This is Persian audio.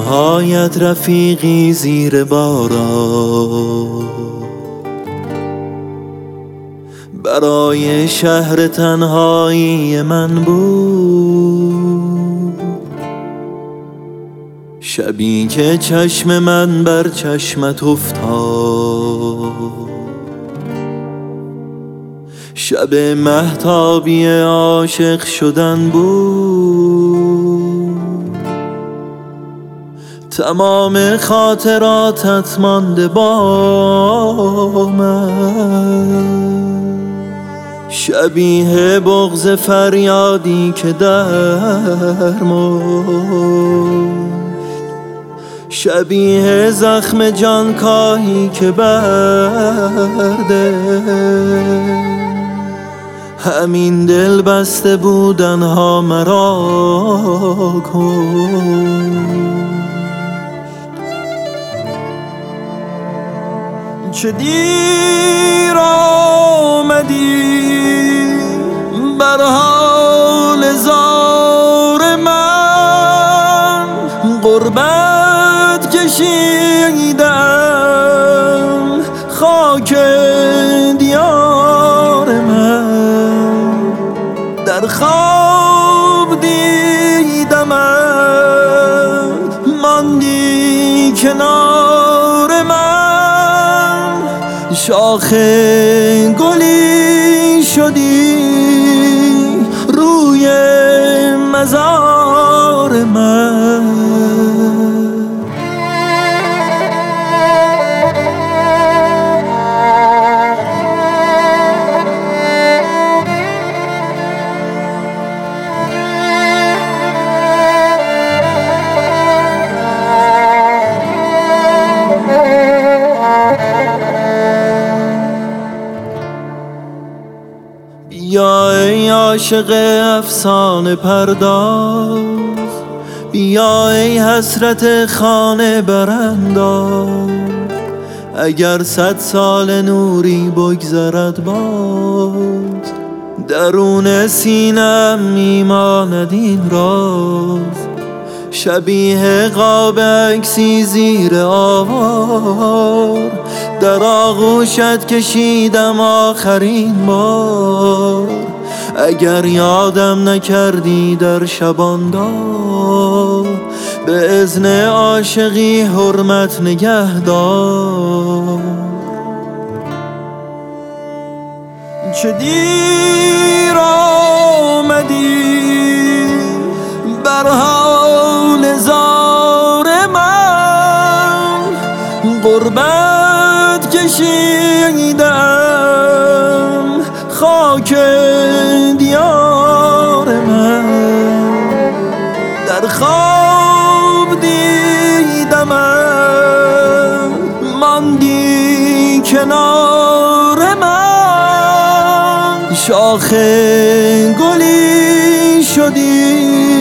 تنهایت رفیقی زیر باران، برای شهر تنهایی من بود. شبی که چشم من بر چشمت افتاد، شب مهتابی عاشق شدن بود. تمام خاطراتت مانده با من، شبیه بغض فریادی که در مرد، شبیه زخم جانکاهی که برده. همین دل بسته بودن ها مرا کن. چه دیر آمدی بر حال زار من، غربت کشیدم خاک دیار من. در خواب دیدمت ماندی کنار من، شاخ گلی شدی روی مزار من. بیا ای عاشق افسانه پرداز، بیا ای حسرت خانه برانداز. اگر 100 سال نوری بگذرد باز، درون سینه‌ام میماند این راز. شبیه قاب عکسی زیر آوار، در آغوشت کشیدم آخرین بار. اگر یادم نکردی در شباندار، به اذن عاشقی حرمت نگهدار. چه دیر آمدی بر حال زار من، غربت کشیدم خاک دیار من. در خواب دیدمت ماندی کنار من، شاخ گلی شدی